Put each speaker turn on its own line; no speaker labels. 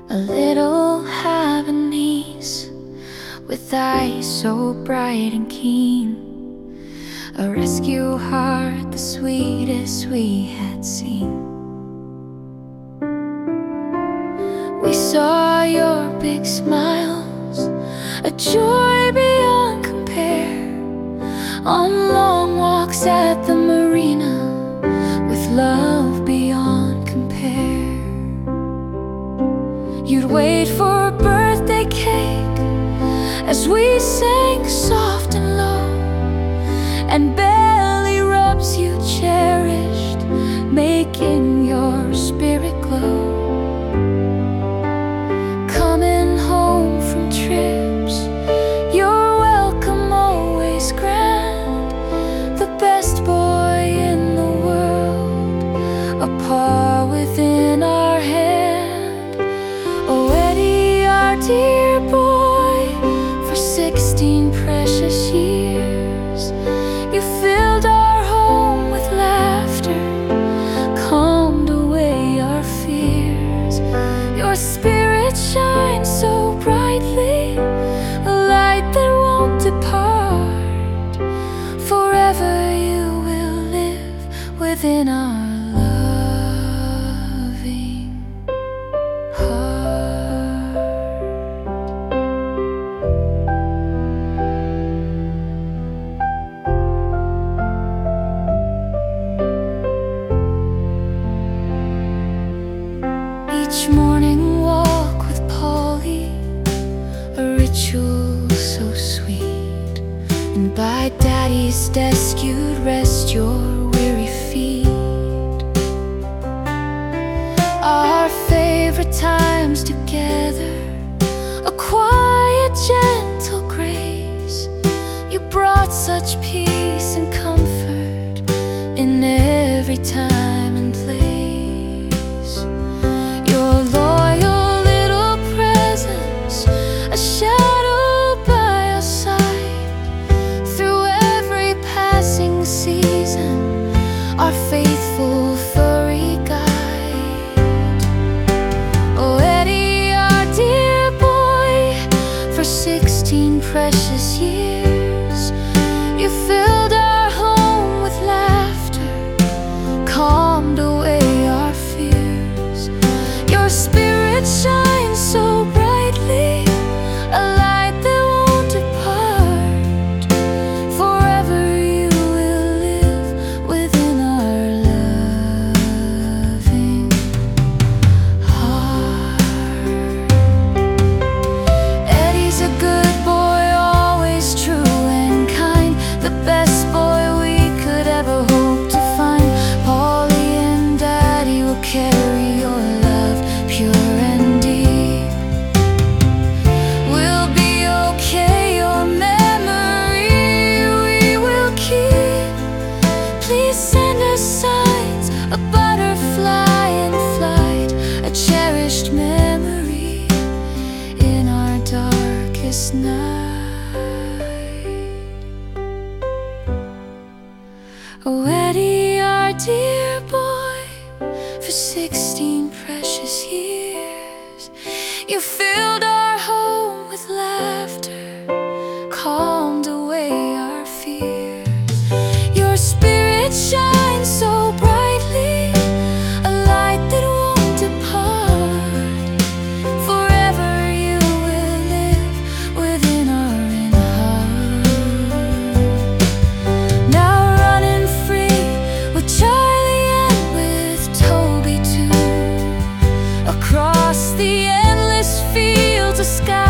A little Havanese with eyes so bright and keen, a rescue heart, the sweetest we had seen. We saw your big smiles, a joy beyond compare, on long walks at the marina, with love beyond compare. You'd wait for a birthday cake as we sang soft and low, and belly rubs you cherished, making your spirit glow. Coming home from trips, your welcome always grand, the best boy in the world, a paw within our hand. Oh, Eddie, our dear boy, for 16 precious years, you filled our home with laughter, calmed away our fears. Your spirit shines so brightly, a light that won't depart. Forever you will live within our loving heart. Each morning walk with Polly, a ritual so sweet, and by Daddy's desk you'd rest your weary feet. Our favorite times together, a quiet, gentle grace. You brought such peace and comfort in every time and place. Your loyal little presence, a shadow by our side, through every passing season, our faithful furry guide. Oh, Eddie, our dear boy, for 16 precious years, you filled our home with laughter, calmed away our fears. Your spirit shines so brightly, a light that won't depart. Forever you will live within our loving heart. Eddie's a good boy, always true and kind, the best boy we could ever hope to find. Polly and Daddy will carry your love pure and deep. We'll be okay, your memory we will keep. Please send us signs, a butterfly in flight, a cherished memory in our darkest night. Oh, Eddie, our dear boy, for 16 precious years, you filled our home with laughter, calmed away our fears. Your spirit shines so brightly, a light that won't depart. Forever you will live within our heart. Now running free with Charlie and with Toby too, across the endless fields of sky.